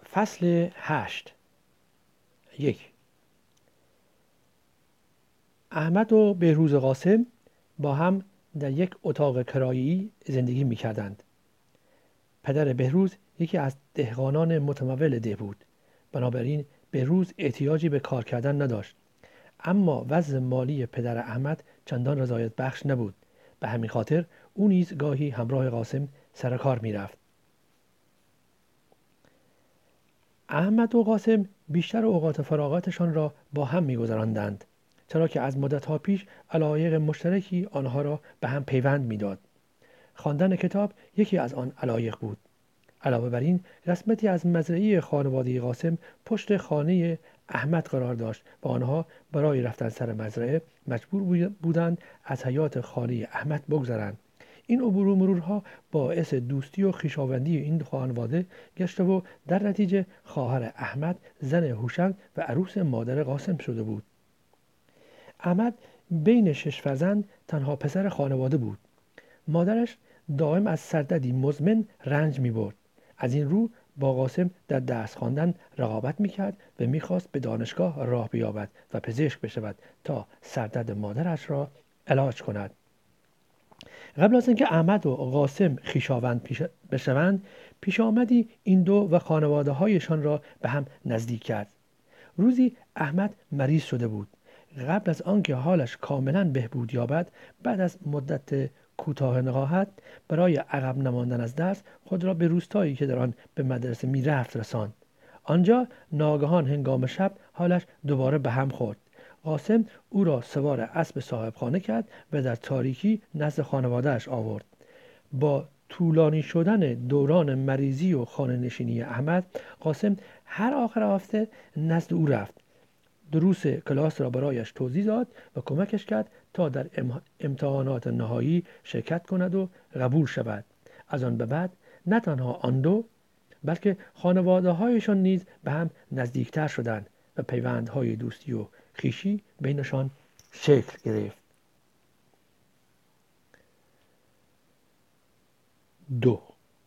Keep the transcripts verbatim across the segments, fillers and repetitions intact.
فصل هشت. یک. احمد و بهروز قاسم با هم در یک اتاق کرایه‌ای زندگی می‌کردند. پدر بهروز یکی از دهقانان متمول ده بود. بنابراین بهروز احتیاجی به کار کردن نداشت. اما وضع مالی پدر احمد چندان رضایت بخش نبود. به همین خاطر او نیز گاهی همراه قاسم سر کار می‌رفت. احمد و قاسم بیشتر اوقات فراغتشان را با هم می‌گذراندند، چرا که از مدت‌ها پیش علایق مشترکی آنها را به هم پیوند می‌داد. خواندن کتاب یکی از آن علایق بود. علاوه بر این قسمتی از مزرعه خانواده قاسم پشت خانه احمد قرار داشت و آنها برای رفتن سر مزرعه مجبور بودند از حیاط خانه احمد بگذرند. این عبور و مرورها باعث دوستی و خویشاوندی این خانواده گشته و در نتیجه خواهر احمد زن هوشنگ و عروس مادر قاسم شده بود. احمد بین شش فرزند تنها پسر خانواده بود. مادرش دائم از سردردی مزمن رنج می برد. از این رو با قاسم در درس خواندن رقابت میکرد و میخواست به دانشگاه راه بیابد و پزشک بشود تا سردرد مادرش را علاج کند. قبل از اینکه احمد و قاسم خویشاوند بشوند، پیش آمدی این دو و خانواده هایشان را به هم نزدیک کرد. روزی احمد مریض شده بود. قبل از آنکه حالش کاملا بهبود یابد، بعد از مدت کوتاه نقاهت برای عقب نماندن از درس خود را به روستایی که در آن به مدرسه میرفت رساند. آنجا ناگهان هنگام شب حالش دوباره به هم خورد. قاسم او را سوار اسب صاحبخانه کرد و در تاریکی نزد خانواده‌اش آورد. با طولانی شدن دوران مریضی و خانه نشینی احمد، قاسم هر آخر هفته نزد او رفت. دروس کلاس را برایش توضیح داد و کمکش کرد تا در امتحانات نهایی شرکت کند و قبول شود. از آن به بعد نه تنها آن دو بلکه خانواده هایشان نیز به هم نزدیکتر شدند و پیوندهای دوستی و خویشی بینشان شکل گرفت. دو.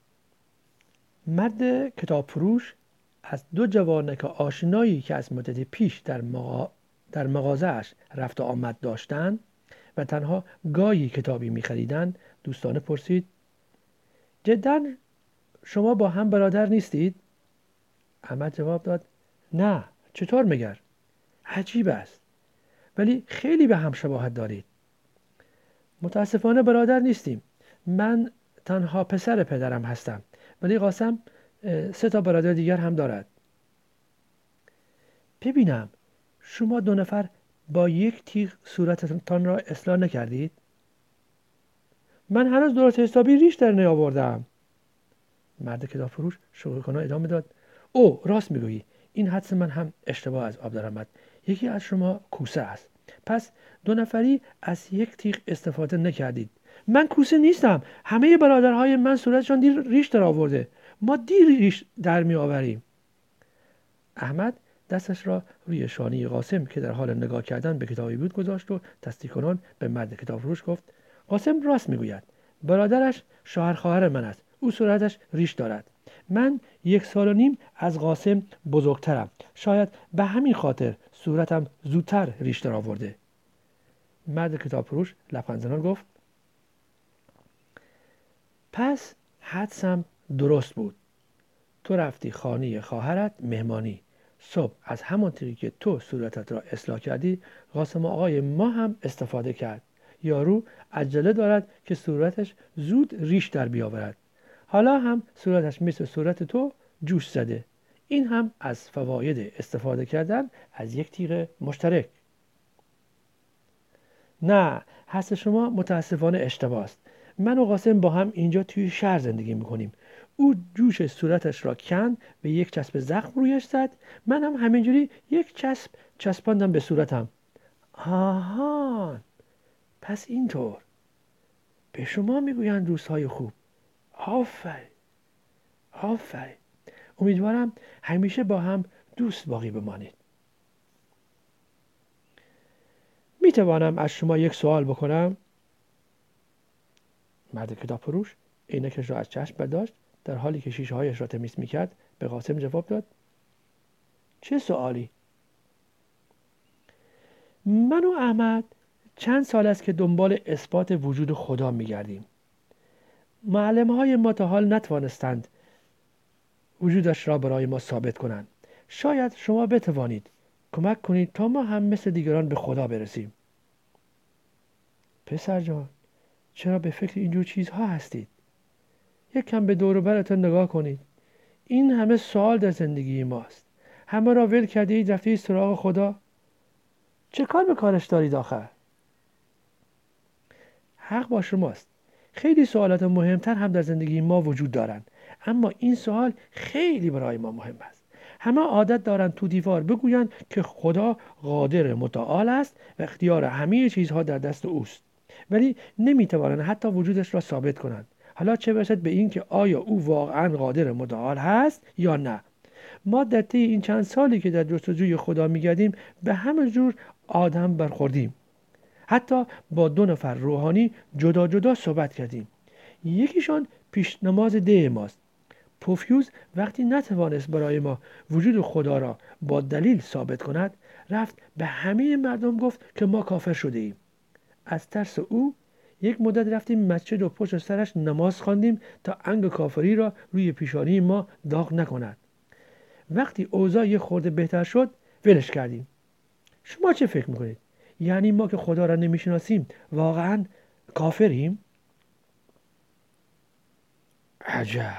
مرد کتاب فروش از دو جوانک آشنایی که از مدت پیش در, مغا... در مغازه‌اش رفت و آمد داشتند و تنها گاهی کتابی می‌خریدند دوستانه پرسید: جداً شما با هم برادر نیستید؟ احمد جواب داد: نه، چطور مگر؟ عجیب است، ولی خیلی به هم شباهت دارید. متاسفانه برادر نیستیم. من تنها پسر پدرم هستم، ولی قاسم سه تا برادر دیگر هم دارد. ببینم شما دو نفر با یک تیغ صورتتان را اصلاح نکردید؟ من هنوز درست حسابی ریش در نیاوردم. مرد کتاب فروش شوخی کنان ادامه داد: او راست میگویی، این حدس من هم اشتباه از آب درآمد. یکی از شما کوسه است. پس دو نفری از یک تیغ استفاده نکردید. من کوسه نیستم. همه برادرهای من صورتشان دیر ریش در آورده. ما دیر ریش در می آوریم. احمد دستش را روی شانه قاسم که در حال نگاه کردن به کتابی بود گذاشت و تصدیق کنان به مرد کتاب فروش گفت: قاسم راست میگوید. برادرش شوهر خواهر من است. او صورتش ریش دارد. من یک سال و نیم از قاسم بزرگترم. شاید به همین خاطر صورتم زودتر ریش در آورده. مرد کتاب فروش لبخند زنان گفت: پس حدسم درست بود. تو رفتی خانه خواهرت مهمانی. صبح از همان طریقی که تو صورتت را اصلاح کردی، قاسم آقای ما هم استفاده کرد. یارو عجله دارد که صورتش زود ریش در بیاورد. حالا هم صورتش مثل صورت تو جوش زده. این هم از فواید استفاده کردن از یک تیغ مشترک. نه، حدس شما متاسفانه اشتباه است. من و قاسم با هم اینجا توی شهر زندگی میکنیم. او جوش صورتش را کند و یک چسب زخم رویش زد. من هم همینجوری یک چسب چسباندم به صورتم. آهان، پس اینطور. به شما میگویند روزهای خوب. آفرین، آفرین. امیدوارم همیشه با هم دوست باقی بمانید. می توانم از شما یک سوال بکنم؟ مرد کتاب فروش عینکش را از چشم برداشت در حالی که شیشه هایش را تمیز میکرد به قاسم جواب داد: چه سوالی؟ من و احمد چند سال است که دنبال اثبات وجود خدا میگردیم. معلم های ما تا حال نتوانستند وجودش را برای ما ثابت کنند. شاید شما بتوانید کمک کنید تا ما هم مثل دیگران به خدا برسیم. پسر جان، چرا به فکر اینجور چیزها هستید؟ یک کم به دور و برتون نگاه کنید. این همه سوال در زندگی ماست. همه را ول کردید رفتید سراغ خدا. چه کار به کارش دارید آخر؟ حق با شماست. خیلی سوالات مهمتر هم در زندگی ما وجود دارند، اما این سوال خیلی برای ما مهم است. همه عادت دارند تو دیوار بگویند که خدا قادر متعال است و اختیار همه چیزها در دست اوست، ولی نمیتوانند حتی وجودش را ثابت کنند. حالا چه برسد به این که آیا او واقعا قادر متعال هست یا نه. ما در طی این چند سالی که در جستجوی خدا میگردیم به همه جور آدم برخوردیم. حتی با دو نفر روحانی جدا جدا صحبت کردیم. یکیشان پیش نماز ده ماست. پوفیوز وقتی نتوانست برای ما وجود خدا را با دلیل ثابت کند، رفت به همه مردم گفت که ما کافر شده ایم. از ترس او یک مدت رفتیم مسجد و پشت سرش نماز خواندیم تا انگ کافری را روی پیشانی ما داغ نکند. وقتی اوضاع یک خورده بهتر شد ولش کردیم. شما چه فکر میکنید؟ یعنی ما که خدا را نمیشناسیم واقعا کافریم؟ عجب.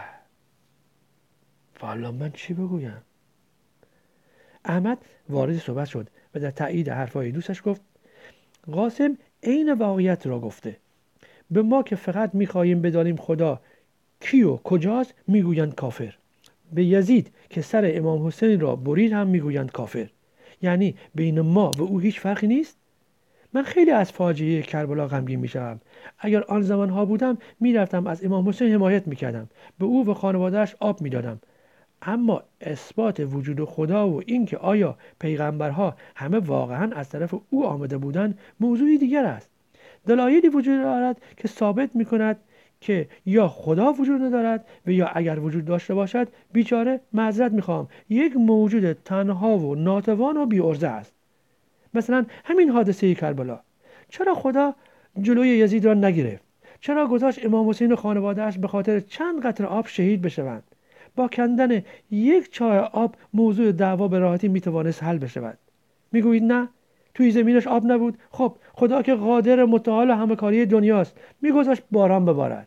والا من چی بگویم؟ احمد وارد صحبت شد و در تایید حرفای دوستش گفت: قاسم عین واقعیت را گفته. به ما که فقط میخواهیم بدانیم خدا کی و کجاست میگویند کافر. به یزید که سر امام حسین را برید هم میگویند کافر. یعنی بین ما و او هیچ فرقی نیست؟ من خیلی از فاجعه کربلا غمگین میشم. اگر آن زمانها بودم میرفتم از امام حسین حمایت میکردم، به او و خانواده‌اش آب میدادم. اما اثبات وجود خدا و اینکه آیا پیغمبرها همه واقعا از طرف او آمده بودند موضوعی دیگر است. دلایلی وجود دارد که ثابت میکند که یا خدا وجود ندارد و یا اگر وجود داشته باشد بیچاره معذرت میخوام یک موجود تنها و ناتوان و بی‌عرضه است. مثلا همین حادثه کربلا. چرا خدا جلوی یزید را نگرفت؟ چرا گذاشت امام حسین و خانواده‌اش به خاطر چند قطره آب شهید بشوند؟ با کندن یک چای آب موضوع دعوا به راحتی میتوانست حل بشود. میگویید نه، توی زمینش آب نبود. خب خدا که قادر متعال و همه کاری دنیاست میگذاشت باران ببارد.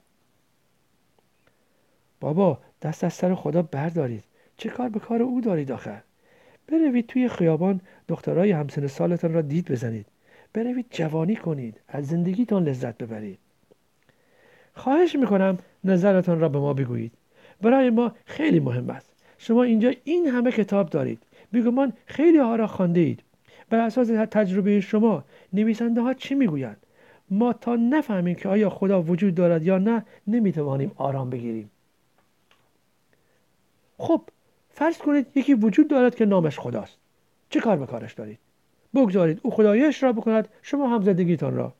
بابا دست از سر خدا بردارید. چه کار به کار او دارید آخر؟ بروید توی خیابان دخترای همسن سالتان را دید بزنید. بروید جوانی کنید، از زندگیتان لذت ببرید. خواهش میکنم نظرتان را به ما بگویید. برای ما خیلی مهم است. شما اینجا این همه کتاب دارید. بیگمان خیلی ها را خوانده اید. بر اساس تجربه شما نویسنده ها چی میگویند؟ ما تا نفهمیم که آیا خدا وجود دارد یا نه نمیتوانیم آرام بگیریم. خب فرض کنید یکی وجود دارد که نامش خداست. چه کار به کارش دارید؟ بگذارید او خداییش را بکند، شما هم زندگیتان را.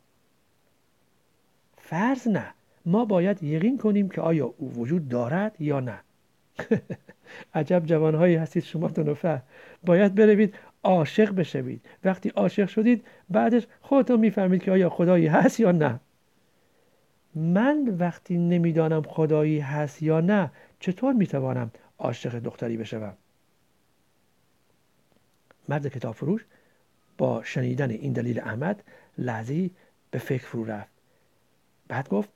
فرض نه، ما باید یقین کنیم که آیا او وجود دارد یا نه. عجب جوانهایی هستید شما دو نفر. باید بروید عاشق بشوید. وقتی عاشق شدید بعدش خودتون میفهمید که آیا خدایی هست یا نه. من وقتی نمیدانم خدایی هست یا نه چطور میتوانم عاشق دختری بشوم؟ مرد کتاب فروش با شنیدن این دلیل احمد لحظه‌ای به فکر فرو رفت. بعد گفت: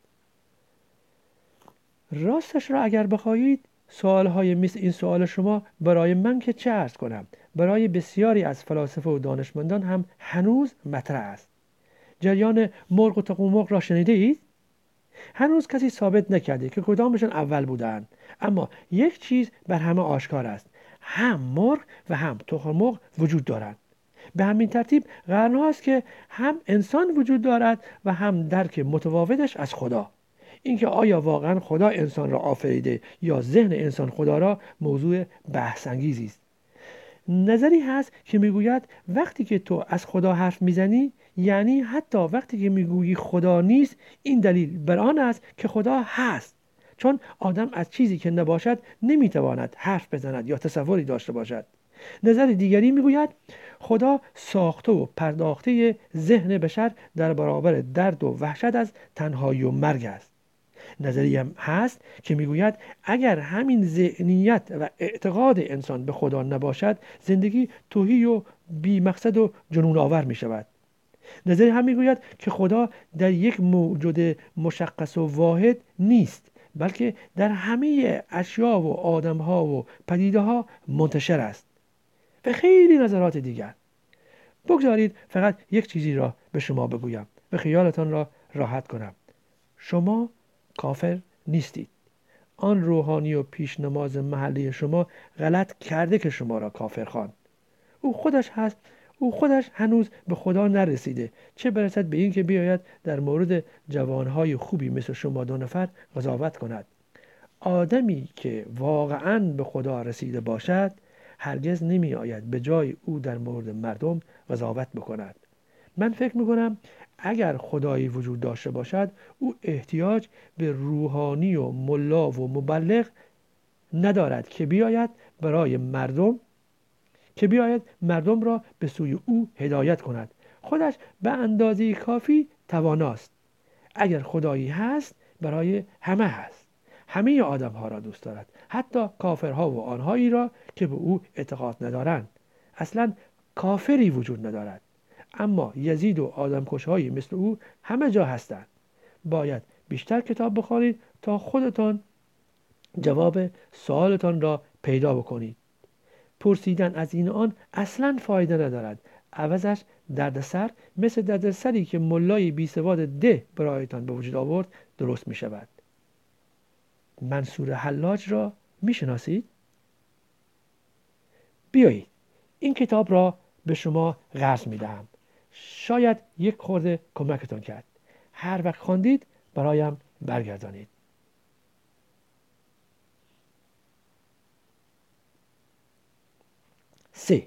راستش را اگر بخواهید سوالهای مثل این سوال شما برای من که چه عرض کنم، برای بسیاری از فلاسفه و دانشمندان هم هنوز مطرح است. جریان مرغ و تخم مرغ را شنیده اید؟ هنوز کسی ثابت نکرده که کدامشان اول بودند، اما یک چیز بر همه آشکار است: هم مرغ و هم تخم مرغ وجود دارند. به همین ترتیب قرن‌هاست که هم انسان وجود دارد و هم درک متفاوتش از خدا. اینکه آیا واقعا خدا انسان را آفریده یا ذهن انسان خدا را موضوع بحث انگیزی است. نظری هست که میگوید وقتی که تو از خدا حرف میزنی، یعنی حتی وقتی که میگویی خدا نیست، این دلیل بر آن است که خدا هست. چون آدم از چیزی که نباشد نمیتواند حرف بزند یا تصوری داشته باشد. نظر دیگری میگوید خدا ساخته و پرداخته ذهن بشر در برابر درد و وحشت از تنهایی و مرگ است. نظری هم هست که میگوید اگر همین ذهنیت و اعتقاد انسان به خدا نباشد زندگی تهی و بی مقصد و جنون آور می شود. نظری هم میگوید که خدا در یک موجود مشخص و واحد نیست، بلکه در همه اشیا و آدمها و پدیده ها منتشر است و خیلی نظرات دیگر. بگذارید فقط یک چیزی را به شما بگویم و خیالتان را راحت کنم. شما کافر نیستید. آن روحانی و پیشنماز محلی شما غلط کرده که شما را کافر خواند. او خودش هست او خودش هنوز به خدا نرسیده، چه برسد به این که بیاید در مورد جوانهای خوبی مثل شما دو نفر قضاوت کند. آدمی که واقعاً به خدا رسیده باشد هرگز نمی آید به جای او در مورد مردم قضاوت بکند. من فکر می کنم اگر خدایی وجود داشته باشد او احتیاج به روحانی و ملا و مبلغ ندارد که بیاید برای مردم که بیاید مردم را به سوی او هدایت کند. خودش به اندازه کافی تواناست. اگر خدایی هست برای همه هست. همه آدم ها را دوست دارد، حتی کافرها و آنهایی را که به او اعتقاد ندارند. اصلا کافری وجود ندارد، اما یزید و آدمکش‌هایی مثل او همه جا هستند. باید بیشتر کتاب بخوانید تا خودتان جواب سوالتان را پیدا بکنید. پرسیدن از این آن اصلا فایده ندارد. عوضش دردسر مثل دردسری که ملای بی سواد ده برایتان به وجود آورد درست می شود. منصور حلاج را می شناسید؟ بیایید این کتاب را به شما قرض می دهم. شاید یک خورده کمکتان کرد. هر وقت خواندید برایم برگردانید. سه.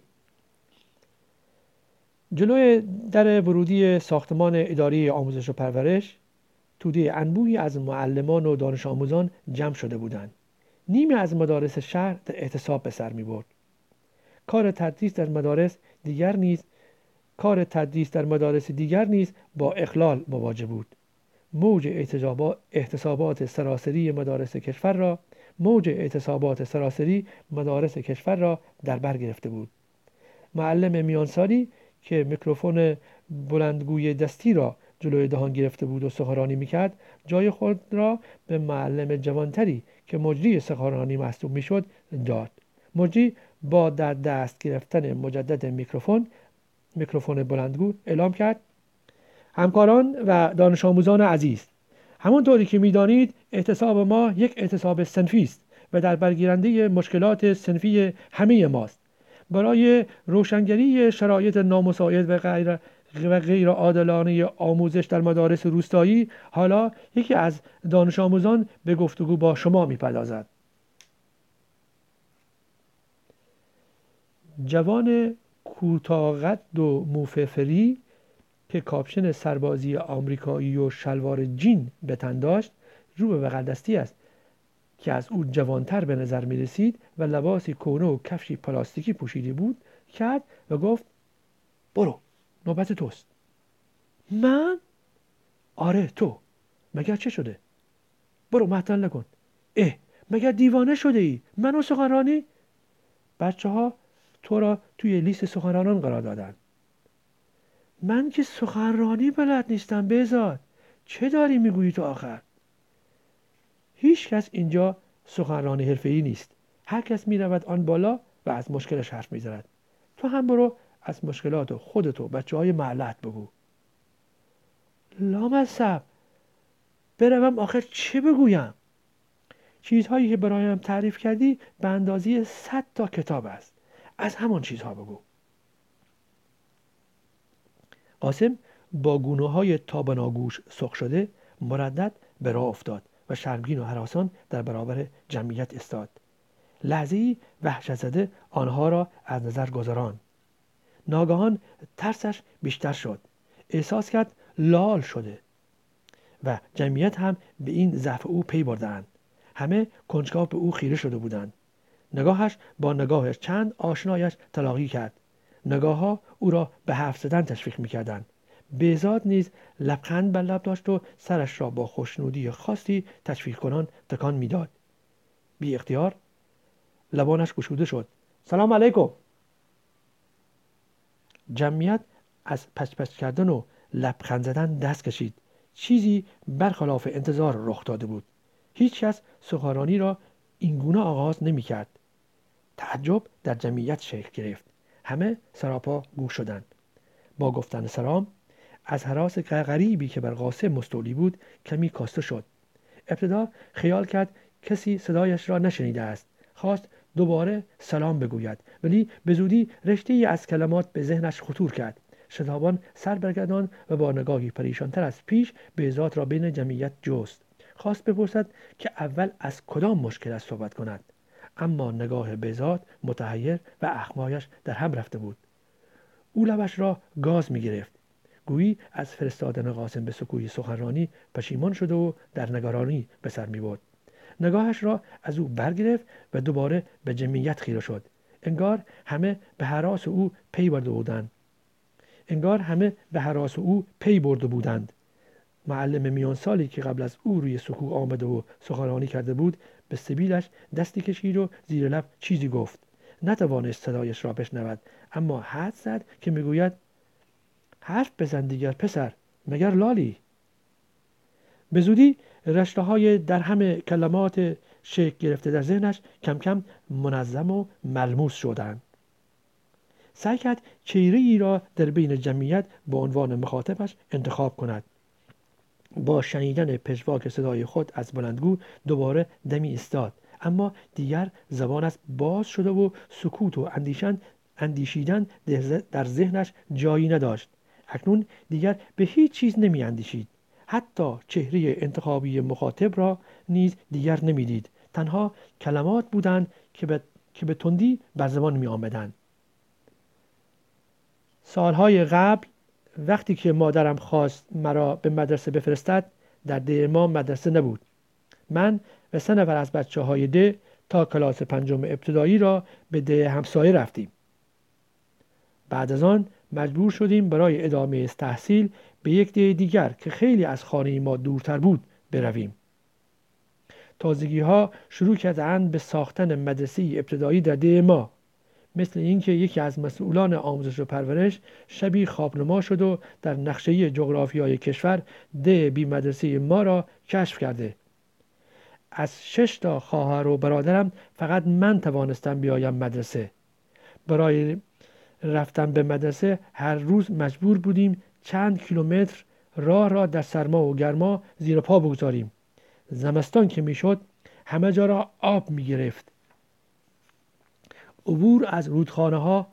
جلوی در ورودی ساختمان اداره آموزش و پرورش توده انبوهی از معلمان و دانش آموزان جمع شده بودند. نیمی از مدارس شهر در اعتصاب به سر می برد. کار تدریس در مدارس دیگر نیز کار تدریس در مدارس دیگر نیز با اخلال مواجه بود. موج اعتصابات سراسری مدارس کشور را موج اعتصابات سراسری مدارس کشور را در بر گرفته بود. معلم میانسالی که میکروفون بلندگوی دستی را جلوی دهان گرفته بود و سخنرانی میکرد، جای خود را به معلم جوانتری که مجری سخنرانی محسوب میشد داد. مجری با در دست گرفتن مجدد میکروفون میکروفون بلندگو اعلام کرد: همکاران و دانش آموزان عزیز، همونطوری که میدانید اعتصاب ما یک اعتصاب صنفی است و در برگیرنده مشکلات صنفی همه ماست. برای روشنگری شرایط نامساعد و غیر و غیر عادلانه آموزش در مدارس روستایی، حالا یکی از دانش آموزان به گفتگو با شما میپردازد. جوان کوتاه‌قد و موففری که کاپشن سربازی آمریکایی و شلوار جین به تن داشت، رو به بغل دستی است که از او جوانتر به نظر می رسید و لباسی کهنه و کفشی پلاستیکی پوشیده بود کرد و گفت: برو، نوبت توست. من؟ آره تو. مگر چه شده؟ برو، معطل نکن. اه، مگر دیوانه شده ای؟ منو سخنرانی؟ بچه ها تو را توی لیست سخنرانان قرار دادن. من که سخنرانی بلد نیستم بهزاد. چه داری میگویی تو آخر؟ هیچ کس اینجا سخنران حرفه‌ای نیست. هر کس میرود آن بالا و از مشکلش حرف میزند. تو هم برو از مشکلات خودت و بچه های محلت بگو. لامصب، بروم آخر چه بگویم؟ چیزهایی که برایم تعریف کردی به اندازه صد تا کتاب است. از همان چیزها بگو. قاسم با گونه‌های تا بناگوش سرخ شده مردد به راه افتاد و شرمگین و هراسان در برابر جمعیت ایستاد. لحظه‌ای وحشت زده آنها را از نظر گذراند. ناگهان ترسش بیشتر شد. احساس کرد لال شده و جمعیت هم به این ضعف او پی بردند. همه کنجکاو به او خیره شده بودند. نگاهش با نگاه چند آشنایش تلاقی کرد. نگاهها او را به حرف زدن تشویق می‌کردند. بهزاد نیز لبخند بر لب داشت و سرش را با خوشنودی خاصی تشویق کنان تکان میداد. بی اختیار لبانش گشوده شد. سلام علیکم. جمعیت از پچ پچ کردن و لبخند زدن دست کشید. چیزی برخلاف انتظار رخ داده بود. هیچ کس سخنرانی را اینگونه آغاز نمی کرد. تعجب در جمعیت شکل گرفت. همه سراپا گوش شدند. با گفتن سلام از هراس غریبی که بر قاسم مستولی بود کمی کاسته شد. ابتدا خیال کرد کسی صدایش را نشنیده است. خواست دوباره سلام بگوید، ولی به زودی رشته‌ای از کلمات به ذهنش خطور کرد. شتابان سر برگرداند و با نگاهی پریشانتر از پیش بهزاد را بین جمعیت جست. خواست بپرسد که اول از کدام مشکل صحبت کند، اما نگاه بهزاد متحیر و اخمایش در هم رفته بود. او لبش را گاز می گرفت، گویی از فرستادن قاسم به سکوی سخنرانی پشیمان شده و در نگرانی به سر می برد. نگاهش را از او برگرفت و دوباره به جمعیت خیره شد. انگار همه به هراس او پی برده بودند. انگار همه به هراس او پی برده بودند. معلم میان سالی که قبل از او روی سکو آمده و سخنرانی کرده بود به سبیلش دستی کشید و زیر لب چیزی گفت. نتوانست صدایش را بشنود، اما حد زد که میگوید حرف بزن دیگر پسر، مگر لالی؟ به زودی رشته های در همه کلمات شکل گرفته در ذهنش کم کم منظم و ملموس شدند. سعی کرد چهره ای را در بین جمعیت به عنوان مخاطبش انتخاب کند. با شنیدن پژواک صدای خود از بلندگو دوباره دمی ایستاد، اما دیگر زبانش باز شده و سکوت و اندیشن اندیشیدن در ذهنش جایی نداشت. اکنون دیگر به هیچ چیز نمی اندیشید. حتی چهره انتخابی مخاطب را نیز دیگر نمیدید. تنها کلمات بودند که به, که به تندی بر زبان می آمدند. سالهای قبل وقتی که مادرم خواست مرا به مدرسه بفرستد، در ده ما مدرسه نبود. من و سه نفر از بچه های ده تا کلاس پنجم ابتدایی را به ده همسایه رفتیم. بعد از آن مجبور شدیم برای ادامه تحصیل به یک ده دیگر که خیلی از خانه ما دورتر بود برویم. تازگی ها شروع کردند به ساختن مدرسه ابتدایی در ده ما، مثل اینکه یکی از مسئولان آموزش و پرورش شبی خوابنما شد و در نقشه جغرافیای کشور ده بی مدرسه ما را کشف کرده. از شش تا خواهر و برادرم فقط من توانستم بیایم مدرسه. برای رفتن به مدرسه هر روز مجبور بودیم چند کیلومتر راه را در سرما و گرما زیر پا بگذاریم. زمستان که میشد همه جا را آب می گرفت. عبور از رودخانه ها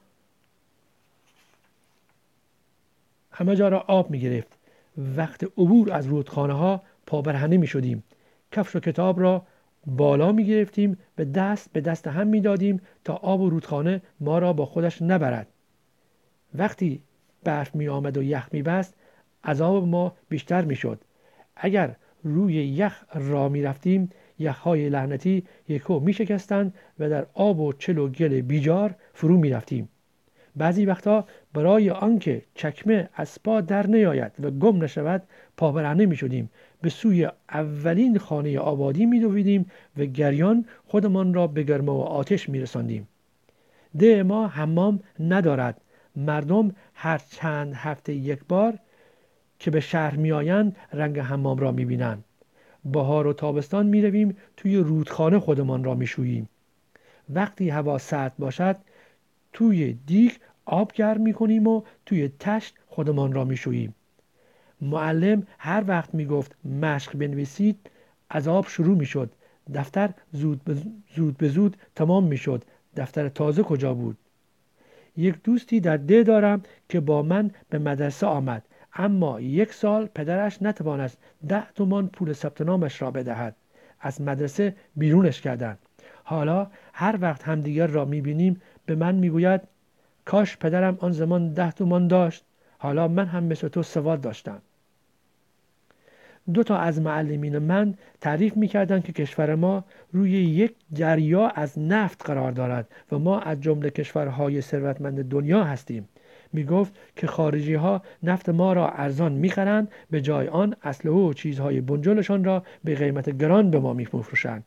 همه جا را آب می گرفت. وقت عبور از رودخانه ها پابرهنه می شدیم. کفش و کتاب را بالا می گرفتیم و دست به دست هم می دادیم تا آب و رودخانه ما را با خودش نبرد. وقتی برف می آمد و یخ می بست عذاب ما بیشتر می شد. اگر روی یخ را می رفتیم یخهای لعنتی یکو می شکستند و در آب و چل و گل بیجار فرو می رفتیم. بعضی وقتا برای آنکه چکمه از پا در نیاید و گم نشود پابرهنه می شدیم. به سوی اولین خانه آبادی می دویدیم و گریان خودمان را به گرما و آتش می رساندیم. ده ما حمام ندارد. مردم هر چند هفته یک بار که به شهر می آیند رنگ حمام را می بینند. بهار و تابستان می رویم توی رودخانه خودمان را می شوییم. وقتی هوا سرد باشد توی دیگ آب گرم می کنیم و توی تشت خودمان را می شوییم. معلم هر وقت می گفت مشق بنویسید از آب شروع می شد. دفتر زود به زود, به زود تمام می شد. دفتر تازه کجا بود؟ یک دوستی در ده دارم که با من به مدرسه آمد، اما یک سال پدرش نتوانست ده تومان پول ثبت نامش را بدهد. از مدرسه بیرونش کردند. حالا هر وقت همدیگر را میبینیم به من میگوید کاش پدرم آن زمان ده تومان داشت، حالا من هم مثل تو سواد داشتم. دو تا از معلمین من تعریف می‌کردند که کشور ما روی یک دریا از نفت قرار دارد و ما از جمله کشورهای ثروتمند دنیا هستیم. میگفت که خارجی ها نفت ما را ارزان می‌خرند، به جای آن اسلحه و چیزهای بنجلشان را به قیمت گران به ما می‌فروشند.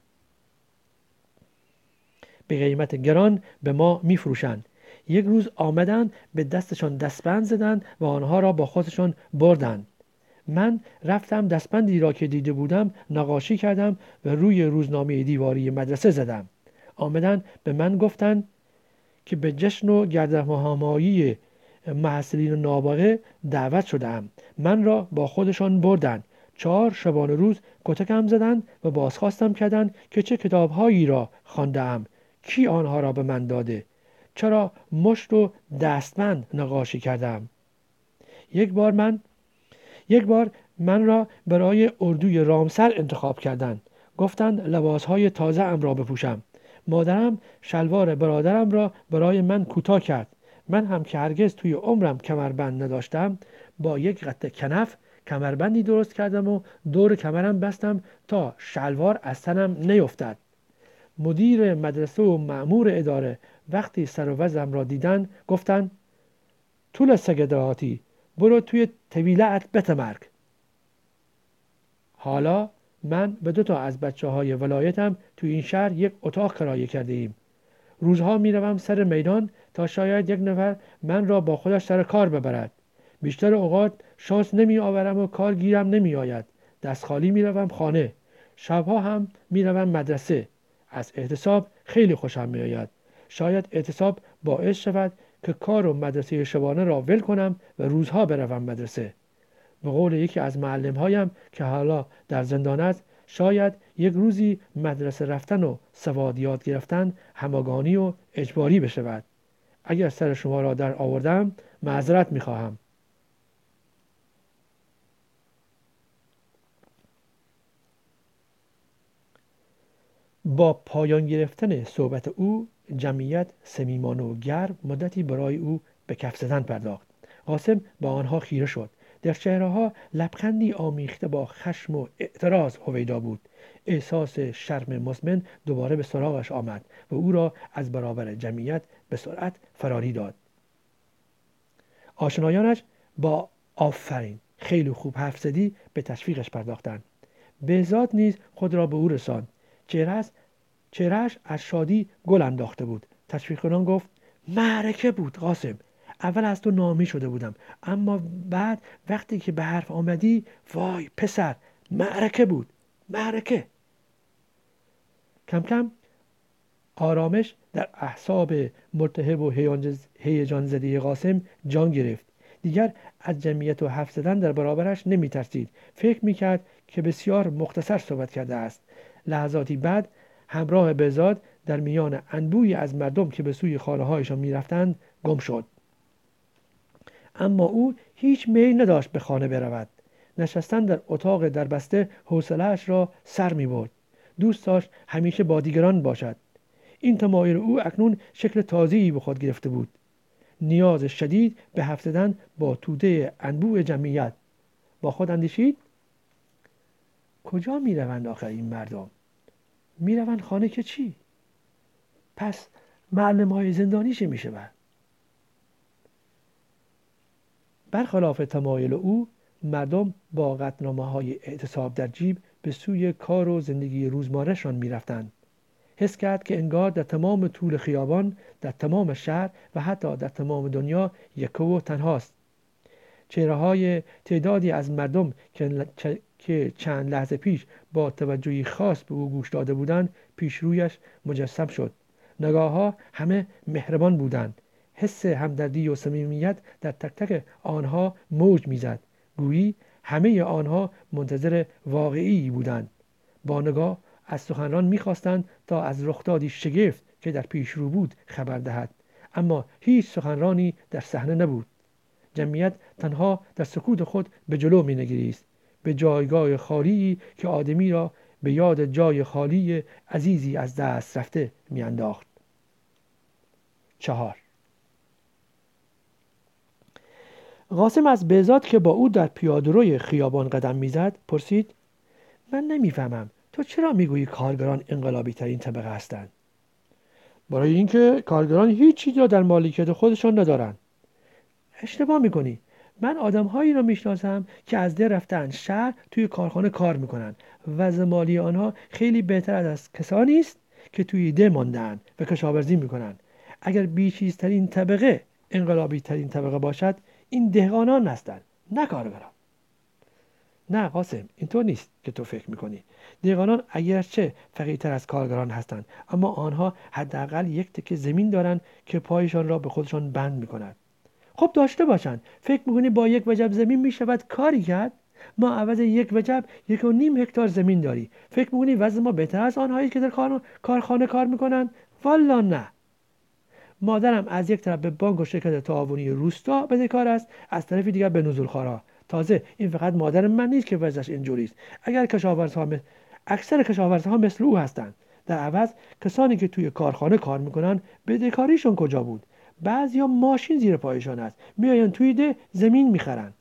به قیمت گران به ما می‌فروشند. یک روز آمدند به دستشان دستبند زدند و آنها را با خودشان بردند. من رفتم دستبندی را که دیده بودم نقاشی کردم و روی روزنامه دیواری مدرسه زدم. آمدن به من گفتند که به جشن و گردهمایی محصلین نابغه دعوت شدم. من را با خودشان بردند. چهار شبانه روز کتکم زدند و بازخواستم کردند که چه کتابهایی را خوانده‌ام، کی آنها را به من داده، چرا مشت و دستبند نقاشی کردم. یک بار من یک بار من را برای اردوی رامسر انتخاب کردند. گفتند لباسهای تازه ام را بپوشم. مادرم شلوار برادرم را برای من کوتاه کرد. من هم که هرگز توی عمرم کمربند نداشتم، با یک قطعه کنف کمربندی درست کردم و دور کمرم بستم تا شلوار از تنم نیفتد. مدیر مدرسه و مأمور اداره وقتی سر و وضعم را دیدن گفتند طول سگ دهاتی، برو توی طویله‌ات بتمرگ. حالا من به دو تا از بچه های ولایتم توی این شهر یک اتاق کرایه کرده ایم. روزها می روم سر میدان تا شاید یک نفر من را با خودش سر کار ببرد. بیشتر اوقات شانس نمی آورم و کار گیرم نمی آید. دست خالی می روم خانه. شبها هم می روم مدرسه. از احتساب خیلی خوشم می آید. شاید احتساب باعث شود که کار و مدرسه شبانه را ول کنم و روزها بروم مدرسه. به قول یکی از معلم‌هایم که حالا در زندان است، شاید یک روزی مدرسه رفتن و سواد یاد گرفتن همگانی و اجباری بشود. اگر سر شما را در آوردم معذرت می‌خواهم. با پایان گرفتن صحبت او جمعیت صمیمانه و گرم مدتی برای او به کف زدن پرداخت. قاسم با آنها خیره شد. در چهره‌ها لبخندی آمیخته با خشم و اعتراض هویدا بود. احساس شرم مزمن دوباره به سراغش آمد و او را از برابر جمعیت به سرعت فراری داد. آشنایانش با آفرین، خیلی خوب حرف زدی به تشویقش پرداختند. بهزاد نیز خود را به او رساند. چهرهش از شادی گل انداخته بود. تشویق کنان گفت معرکه بود قاسم. اول از تو نامی شده بودم، اما بعد وقتی که به حرف آمدی، وای پسر، معرکه بود، معرکه. کم کم آرامش در اعصاب ملتهب و هیجان زده قاسم جان گرفت. دیگر از جمعیت و حرف زدن در برابرش نمی ترسید. فکر می کرد که بسیار مختصر صحبت کرده است. لحظاتی بعد همراه بهزاد در میان انبوهی از مردم که به سوی خانه هایشان می رفتند گم شد. اما او هیچ میل نداشت به خانه برود. نشستن در اتاق دربسته حوصله‌اش را سر می برد. دوست داشت همیشه با دیگران باشد. این تمایل او اکنون شکل تازه‌ای به خود گرفته بود. نیاز شدید به حرف زدن با توده انبوه جمعیت. با خود اندیشید کجا می روند آخر این مردم؟ می روند خانه که چی؟ پس معلم های زندانی چه می شود؟ برخلاف تمایل او، مردم با قطعنامه های اعتصاب در جیب به سوی کار و زندگی روزمرهشان می رفتند. حس کرد که انگار در تمام طول خیابان، در تمام شهر و حتی در تمام دنیا یکه و تنهاست. چهره‌های تعدادی از مردم که چند لحظه پیش با توجهی خاص به او گوش داده بودند پیش رویش مجسم شد. نگاه‌ها همه مهربان بودند. حس همدردی و صمیمیت در تک تک آنها موج می‌زد. گویی همه آنها منتظر واقعی بودند. با نگاه از سخنران می‌خواستند تا از رخدادی شگفت که در پیش رو بود خبر دهد، اما هیچ سخنرانی در صحنه نبود. جمعیت تنها در سکوت خود به جلو می‌نگریست، به جایگاه خالی که آدمی را به یاد جای خالی عزیزی از دست رفته می‌انداخت. چهار. قاسم از بهزاد که با او در پیاده‌روی خیابان قدم میزد پرسید: من نمیفهمم تو چرا میگویی کارگران انقلابی ترین طبقه هستند؟ برای اینکه کارگران هیچ چیزی را در مالکیت خودشان ندارند. اشتباه میکنی. من آدمهایی را میشناسم که از ده رفتن شهر توی کارخانه کار میکنن. وضع مالی آنها خیلی بهتر از کسانی است که توی ده ماندن و کشاورزی میکنن. اگر بیچیزترین طبقه انقلابی ترین طبقه باشد، این دهقانان هستند، نه کارگران. نه قاسم، اینطور نیست که تو فکر میکنی. دهقانان اگرچه فقیرتر از کارگران هستند، اما آنها حداقل یک تکه زمین دارند که پایشان را به خودشان بند میکنند. خب داشته باشند. فکر میکنی با یک وجب زمین میشود کاری کرد؟ ما عوض یک وجب یک و نیم هکتار زمین داری. فکر میکنی وضع ما بهتر از آنهایی که در کارخانه کار میکنند؟ والا نه. مادرم از یک طرف به بانک و شرکت تعاونی روستا بدهکار است، از طرف دیگر به نزولخوارها. تازه این فقط مادر من نیست که وضعش اینجوری است. اگر کشاورزها م... اکثر کشاورزها مثل او هستند. در عوض کسانی که توی کارخانه کار میکنن بدهکاریشون کجا بود؟ بعضیا ماشین زیر پایشان است، میآیند توی ده زمین میخرن.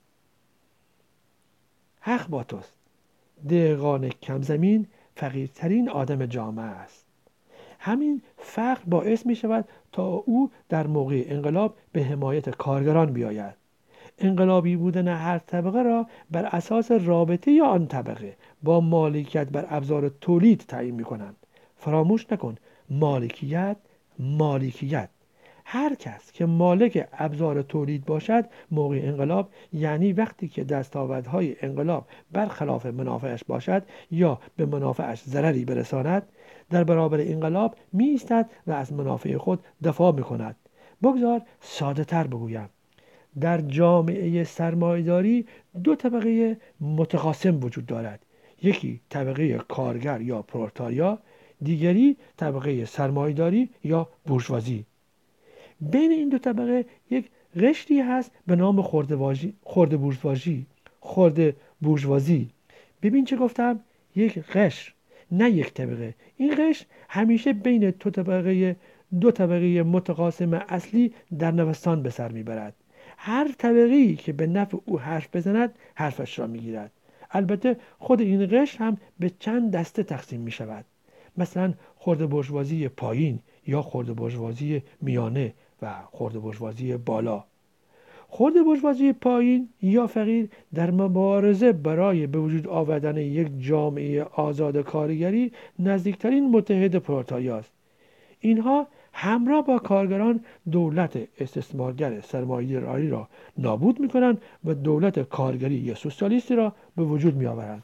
حق با توست. دهقان کم زمین فقیرترین آدم جامعه است. همین فقر باعث می شود تا او در موقع انقلاب به حمایت کارگران بیاید. انقلابی بودن هر طبقه را بر اساس رابطه یا آن طبقه با مالکیت بر ابزار تولید تعیین می کنند. فراموش نکن، مالکیت مالکیت. هر کس که مالک ابزار تولید باشد موقع انقلاب، یعنی وقتی که دستاوردهای انقلاب برخلاف منافعش باشد یا به منافعش ضرری برساند، در برابر انقلاب می ایستد و از منافع خود دفاع می کند. بگذار ساده تر بگویم. در جامعه سرمایه‌داری دو طبقه متخاصم وجود دارد. یکی طبقه کارگر یا پرولتاریا، دیگری طبقه سرمایه‌داری یا بورژوازی. بین این دو طبقه یک قشری هست به نام خرده بورژوازی. خرده بورژوازی. ببین چه گفتم؟ یک قشر، نه یک طبقه. این قشر همیشه بین دو طبقه دو طبقه متقاسم اصلی در نوستان به سر میبرد. هر طبقه‌ای که به نفع او حرف بزند حرفش را میگیرد. البته خود این قشر هم به چند دسته تقسیم می شود. مثلا خرده بورژوازی پایین یا خرده بورژوازی میانه و خرده بورژوازی بالا. خرده بورژوازی پایین یا فقیر در مبارزه برای به وجود آوردن یک جامعه آزاد کارگری نزدیکترین متحد پرولتاریا است. اینها همراه با کارگران دولت استثمارگر سرمایه‌داری را نابود می‌کنند و دولت کارگری یا سوسیالیستی را به وجود می‌آورند.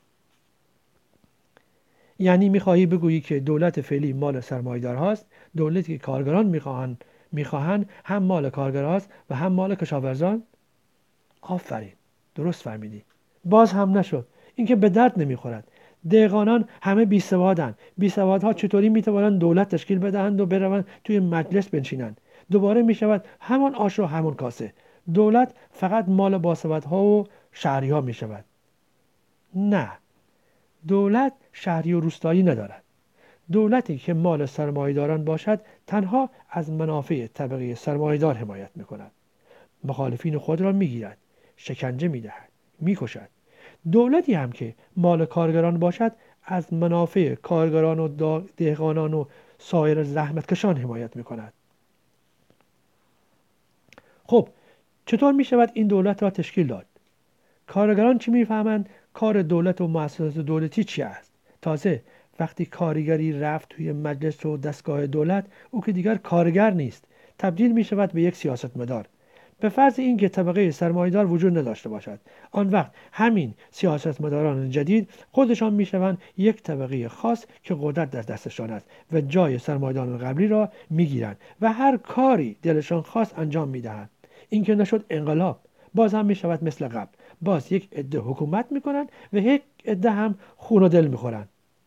یعنی می‌خواهی بگویی که دولت فعلی مال سرمایه‌دارهاست، دولتی که کارگران می‌خواهند می‌خواهند هم مال کارگرهاست و هم مال کشاورزان؟ آفرین، درست فهمیدی. باز هم نشد. این که به درد نمی‌خورد. دهقانان همه بیسوادند. بیسوادها چطوری میتوانند دولت تشکیل بدهند و بروند توی مجلس بنشینند؟ دوباره میشود همان آش و همان کاسه. دولت فقط مال باسوادها و شهری‌ها میشود. نه، دولت شهری و روستایی ندارد. دولتی که مال سرمایه‌داران باشد تنها از منافع طبقه سرمایه‌دار حمایت میکند. مخالفین خود را میگیرد، شکنجه میدهد، میکشد. دولتی هم که مال کارگران باشد از منافع کارگران و دهقانان و سایر زحمتکشان حمایت میکند. خب چطور میشود این دولت را تشکیل داد؟ کارگران چی میفهمند کار دولت و مؤسسات دولتی چی است؟ تازه وقتی کارگری رفت توی مجلس و دستگاه دولت، او که دیگر کارگر نیست، تبدیل میشود به یک سیاستمدار. به فرض اینکه طبقه سرمایه‌دار وجود نداشته باشد، آن وقت همین سیاستمداران جدید خودشان میشوند یک طبقه خاص که قدرت در دستشان است و جای سرمایه‌داران قبلی را میگیرند و هر کاری دلشان خواست انجام میدهند. این که نشد انقلاب، باز هم میشود مثل قبل. باز یک عده حکومت میکنند و یک عده هم خون و دل میخورند.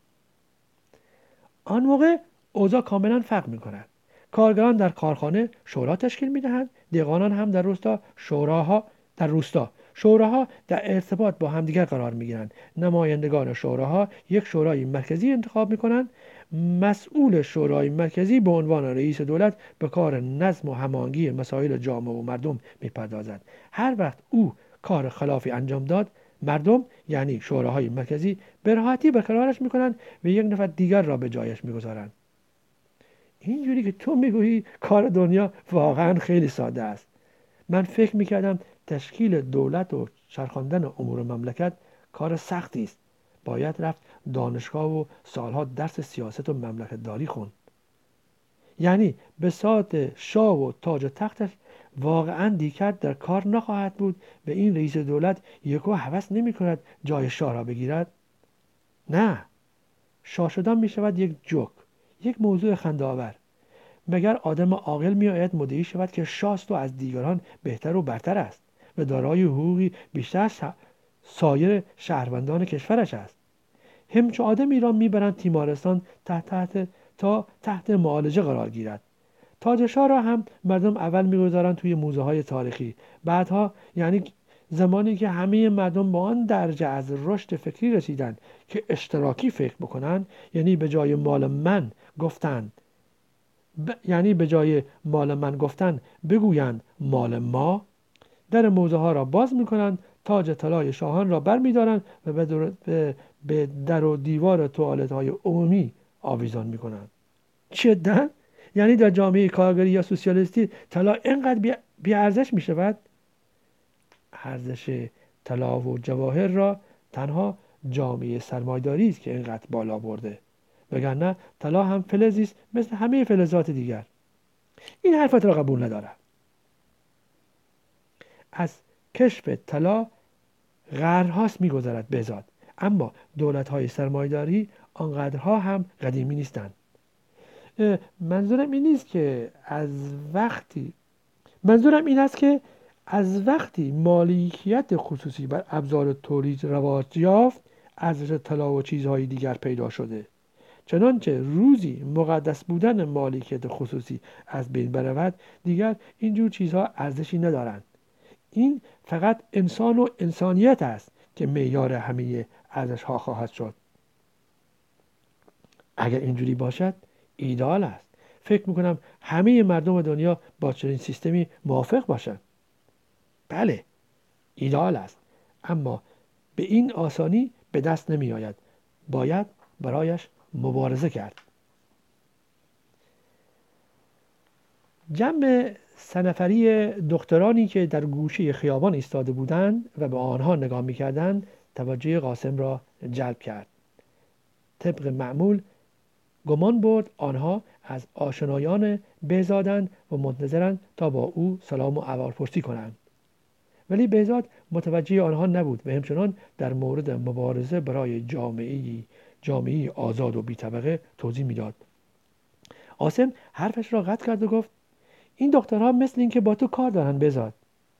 آن موقع اوضاع کاملا فرق میکند. کارگران در کارخانه شورا تشکیل میدهند، دهقانان هم در روستا شوراها در روستا شوراها در ارتباط با همدیگر قرار میگیرند. نمایندگان شوراها یک شورای مرکزی انتخاب میکنند. مسئول شورای مرکزی به عنوان رئیس دولت به کار نظم و هماهنگی مسائل جامعه و مردم میپردازد. هر وقت او کار خلافی انجام داد، مردم یعنی شوراهای مرکزی به راحتی برقرارش میکنند و یک نفر دیگر را به جایش میگذارند. اینجوری که تو میگویی کار دنیا واقعا خیلی ساده است. من فکر میکردم تشکیل دولت و چرخاندن امور مملکت کار سختی است. باید رفت دانشگاه و سالها درس سیاست و مملکت داری خون. یعنی بساط شاه و تاج و تختش واقعا دیگر در کار نخواهد بود و این رئیس دولت یکو هوس نمی کند جای شاه را بگیرد؟ نه، شاه شدن می شود یک جوک، یک موضوع خنده‌آور. مگر آدم عاقل می آید مدعی شود که شاست و از دیگران بهتر و برتر است و دارای حقوقی بیشتر از سایر شهروندان کشورش است؟ همچو آدمی را میبرند تیمارستان تحت تحت تا تحت معالجه قرار گیرد. تاج شاه را هم مردم اول میگذارند توی موزه های تاریخی، بعدها یعنی زمانی که همه مردم با آن درجه از رشد فکری رسیدند که اشتراکی فکر بکنند، یعنی به جای مال من گفتند ب... یعنی به جای مال من گفتن بگویند مال ما، در موزه ها را باز میکنند، تاج طلای شاهان را بر میدارند و به, در... به در و دیوار توالت های عمومی آویزان میکنند. جدا؟ یعنی در جامعه کارگری یا سوسیالیستی طلا اینقدر بی... بی ارزش میشود؟ ارزش طلا و جواهر را تنها جامعه سرمایه‌داری است که اینقدر بالا برده، وگرنه طلا هم فلزی است مثل همه فلزات دیگر. این حرفت را قبول ندارم. از کشف طلا قرن‌هاست می‌گذرد بهزاد، اما دولت‌های سرمایه‌داری آنقدرها هم قدیمی نیستند. منظورم این نیست که از وقتی منظورم این است که از وقتی مالکیت خصوصی بر ابزار تولید رواج یافت، ارزش طلا و چیزهای دیگر پیدا شده. چنانچه روزی مقدس بودن مالکیت خصوصی از بین برود، دیگر اینجور چیزها ارزشی ندارند. این فقط انسان و انسانیت است که معیار همه ارزش ها خواهد شد. اگر اینجوری باشد ایدئال است. فکر میکنم همه مردم دنیا با چنین سیستمی موافق باشند. بله، ایدئال است، اما به این آسانی به دست نمی آید. باید برایش مبارزه کرد. جمع سنفری دخترانی که در گوشه خیابان ایستاده بودند و به آنها نگاه می‌کردند توجه قاسم را جلب کرد. طبق معمول گمان برد آنها از آشنایان بهزادند و منتظرند تا با او سلام و احوالپرسی کنند. ولی بهزاد متوجه آنها نبود و همچنان در مورد مبارزه برای جامعه‌ای جامعه‌ای آزاد و بی‌طبقه توضیح میداد. قاسم حرفش را قطع کرد و گفت: این دخترها مثل این که با تو کار دارن بهزاد.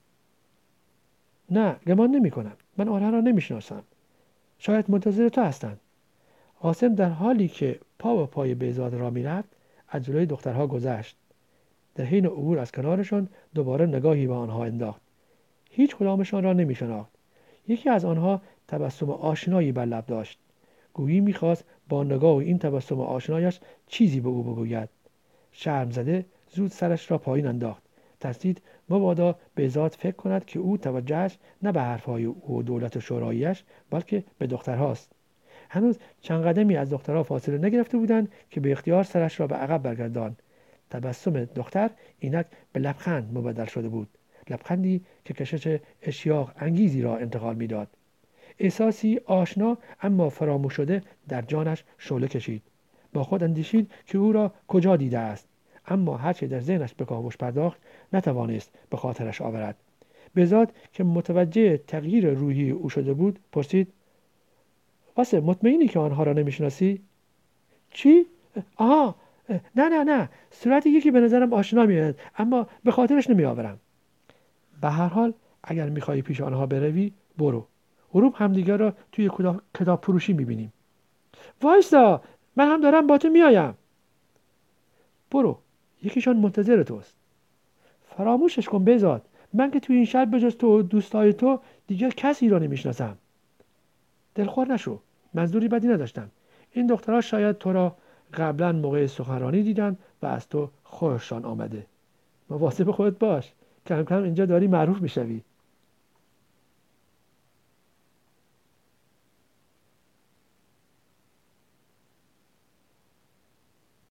نه، گمان نمی کنم. من آنها را نمی شناسم. شاید منتظر تو هستند. قاسم در حالی که پا به پای بهزاد را می رفت از جلوی دخترها گذشت. در حین عبور از کنارشان دوباره نگاهی به آنها انداخت. هیچ کدامشان را نمی شناخت. یکی از آنها تبسم آشنایی بر لب داشت. گویی می‌خواست با نگاه و این تبسم آشنایش چیزی به او بگوید. شرم زده زود سرش را پایین انداخت. ترسید مبادا بهزاد فکر کند که او توجهش نه به حرفهای او و دولت شوراییش بلکه به دخترهاست. هنوز چند قدمی از دخترها فاصله نگرفته بودند که به اختیار سرش را به عقب برگرداند. تبسم دختر اینک به لبخند مبدل شده بود. لبخندی که کشش اشتیاق انگیزی را انتقال میداد. احساسی آشنا اما فراموش شده در جانش شعله کشید. با خود اندیشید که او را کجا دیده است، اما هرچه در ذهنش به کاوش پرداخت نتوانست به خاطرش آورد. بهزاد که متوجه تغییر روحی او شده بود پرسید: قاسم، مطمئنی که آنها را نمیشناسی؟ چی؟ آها، نه نه نه، صورت یکی به نظرم آشنا میاد اما به خاطرش نمیآورم. به هر حال اگر میخوایی پیش آنها بروی برو. غروب همدیگر را توی کتاب فروشی میبینیم. وایسا، من هم دارم با تو میایم. برو، یکیشان منتظر توست. فراموشش کن بهزاد، من که توی این شهر بجز تو و دوستای تو دیگر کسی را نمیشناسم. دلخور نشو، منظوری بدی نداشتم. این دخترها شاید تو را قبلا موقع سخنرانی دیدن و از تو خوششان آمده. مواظب خودت باش، کم کم اینجا داری معروف میشوی.